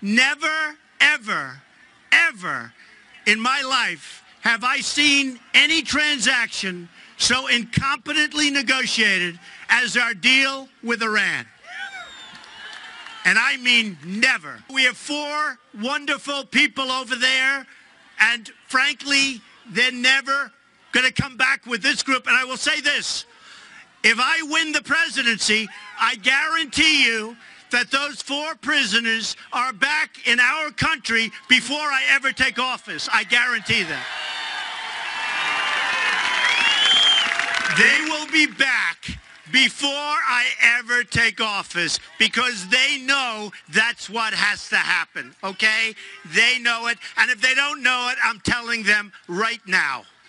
Never, ever, ever in my life have I seen any transaction so incompetently negotiated as our deal with Iran. And I mean never. We have 4 wonderful people over there, and frankly, they're never going to come back with this group. And I will say this, if I win the presidency, I guarantee you that those 4 prisoners are back in our country before I ever take office. I guarantee that. They will be back before I ever take office, because they know that's what has to happen, okay? They know it, and if they don't know it, I'm telling them right now.